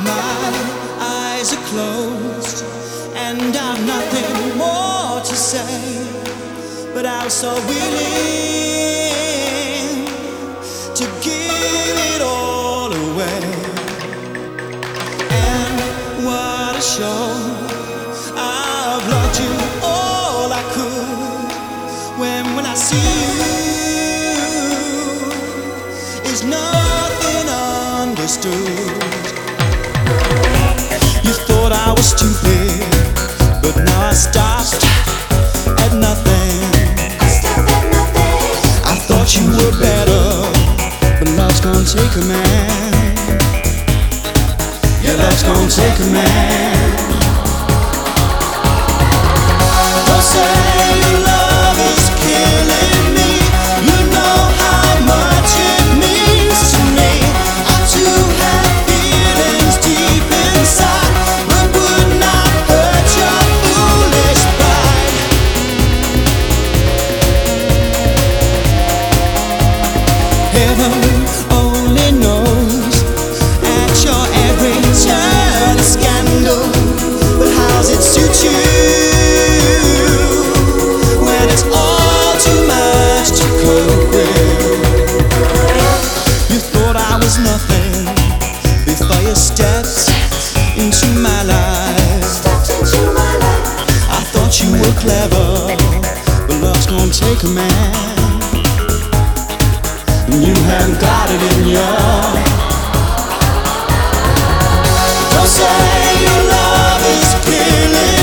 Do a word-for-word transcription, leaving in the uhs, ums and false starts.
My eyes are closed and I've nothing more to say, but I'm so willing to give it all away. And what a show! I've loved you all I could. When when I see you, it's nothing understood. You thought I was stupid, but now I stopped at nothing. I stopped at nothing. I thought you were better, but love's gonna take a man. Yeah, love's gonna take a man. Don't say your love is killing me. You know how much it means to me. I too have feelings deep inside, but would not hurt your foolish pride. Heaven only knows at your every turn a scandal, but how's it suit you when it's all too much to cope with? You thought I was nothing before you stepped into my life. Stepped into my life. I thought you were clever, but love's gonna take a man. And you haven't got it in you. Don't say your love is killing